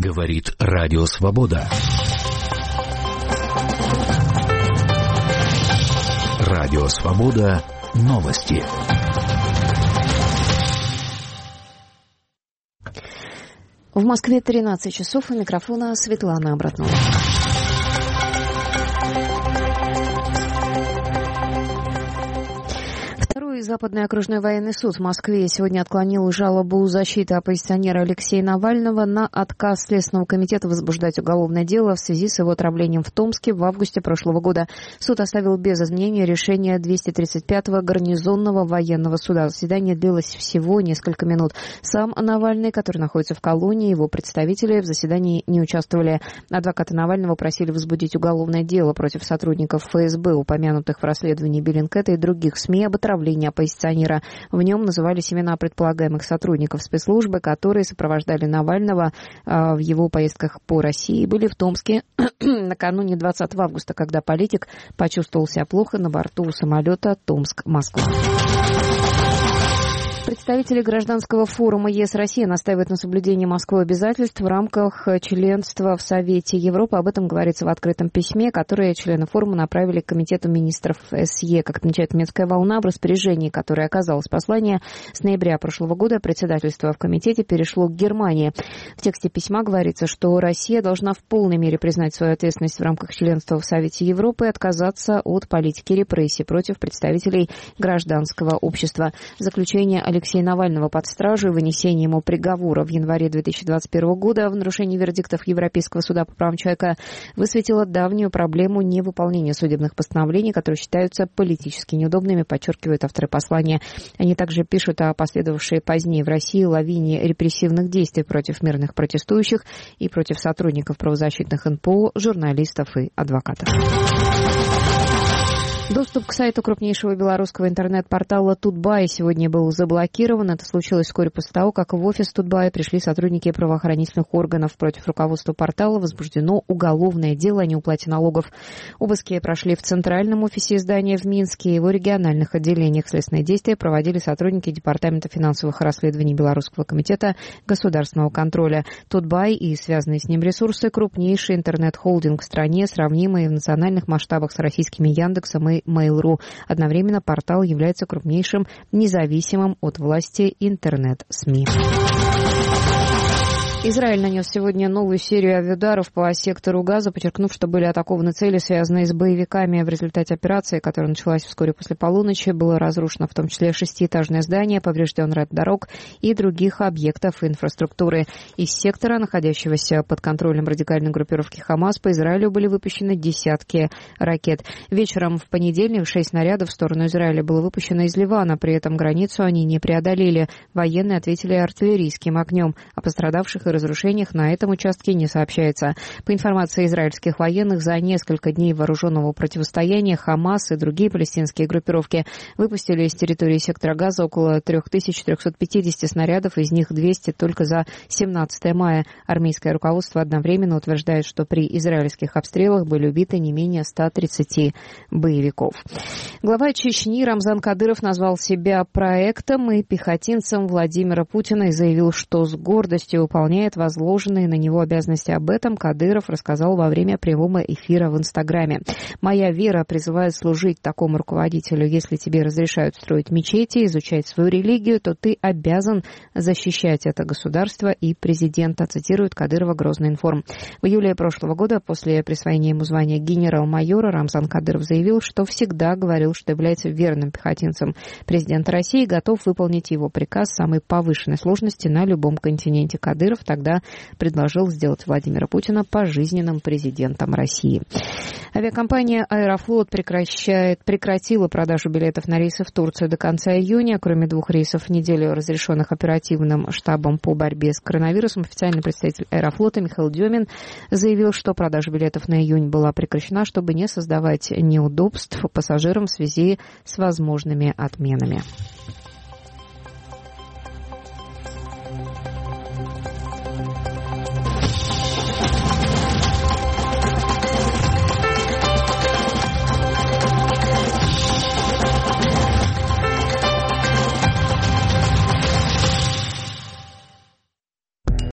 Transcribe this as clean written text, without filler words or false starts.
Говорит Радио Свобода. Радио Свобода. Новости. В Москве 13 часов. У микрофона Светлана Обратнова. Западный окружной военный суд в Москве сегодня отклонил жалобу защиты оппозиционера Алексея Навального на отказ Следственного комитета возбуждать уголовное дело в связи с его отравлением в Томске в августе прошлого года. Суд оставил без изменения решение 235-го гарнизонного военного суда. Заседание длилось всего несколько минут. Сам Навальный, который находится в колонии, его представители в заседании не участвовали. Адвокаты Навального просили возбудить уголовное дело против сотрудников ФСБ, упомянутых в расследовании Bellingcat и других СМИ об отравлении оппозиционера. В нем назывались имена предполагаемых сотрудников спецслужбы, которые сопровождали Навального в его поездках по России. Были в Томске накануне 20 августа, когда политик почувствовал себя плохо на борту самолета Томск-Москва. Представители гражданского форума ЕС-Россия настаивают на соблюдении Москвой обязательств в рамках членства в Совете Европы. Об этом говорится в открытом письме, которое члены форума направили к Комитету министров СЕ. Как отмечает «Немецкая волна», в распоряжении, которое оказалось послание с ноября прошлого года, председательство в комитете перешло к Германии. В тексте письма говорится, что Россия должна в полной мере признать свою ответственность в рамках членства в Совете Европы и отказаться от политики репрессий против представителей гражданского общества. Заключение Алексея Навального под стражу и вынесение ему приговора в январе 2021 года в нарушении вердиктов Европейского суда по правам человека высветило давнюю проблему невыполнения судебных постановлений, которые считаются политически неудобными, подчеркивают авторы послания. Они также пишут о последовавшей позднее в России лавине репрессивных действий против мирных протестующих и против сотрудников правозащитных НПО, журналистов и адвокатов. Доступ к сайту крупнейшего белорусского интернет-портала Тутбай сегодня был заблокирован. Это случилось вскоре после того, как в офис Тутбая пришли сотрудники правоохранительных органов. Против руководства портала возбуждено уголовное дело о неуплате налогов. Обыски прошли в центральном офисе издания в Минске и его региональных отделениях. Следственные действия проводили сотрудники Департамента финансовых расследований Белорусского комитета государственного контроля. Тутбай и связанные с ним ресурсы – крупнейший интернет-холдинг в стране, сравнимый в национальных масштабах с российскими Яндексом и Mail.ru. Одновременно портал является крупнейшим независимым от власти интернет-СМИ. Израиль нанес сегодня новую серию авиаударов по сектору Газа, подчеркнув, что были атакованы цели, связанные с боевиками. В результате операции, которая началась вскоре после полуночи, было разрушено в том числе 6-этажное здание, поврежден ряд дорог и других объектов инфраструктуры. Из сектора, находящегося под контролем радикальной группировки Хамас, по Израилю были выпущены десятки ракет. Вечером в понедельник 6 снарядов в сторону Израиля было выпущено из Ливана. При этом границу они не преодолели. Военные ответили артиллерийским огнем. О пострадавших и разрушениях на этом участке не сообщается. По информации израильских военных, за несколько дней вооруженного противостояния Хамас и другие палестинские группировки выпустили из территории сектора Газа около 3350 снарядов, из них 200 только за 17 мая. Армейское руководство одновременно утверждает, что при израильских обстрелах были убиты не менее 130 боевиков. Глава Чечни Рамзан Кадыров назвал себя проектом и пехотинцем Владимира Путина и заявил, что с гордостью выполняет возложенные на него обязанности. Об этом Кадыров рассказал во время прямого эфира в Инстаграме. «Моя вера призывает служить такому руководителю. Если тебе разрешают строить мечети, изучать свою религию, то ты обязан защищать это государство и президента», цитирует Кадырова Грозный.Информ. В июле прошлого года, после присвоения ему звания генерал-майора, Рамзан Кадыров заявил, что всегда говорил, что является верным пехотинцем президента России и готов выполнить его приказ самой повышенной сложности на любом континенте. Кадыров тогда предложил сделать Владимира Путина пожизненным президентом России. Авиакомпания «Аэрофлот» прекратила продажу билетов на рейсы в Турцию до конца июня. Кроме 2 рейсов в неделю, разрешенных оперативным штабом по борьбе с коронавирусом, официальный представитель «Аэрофлота» Михаил Демин заявил, что продажа билетов на июнь была прекращена, чтобы не создавать неудобств пассажирам в связи с возможными отменами.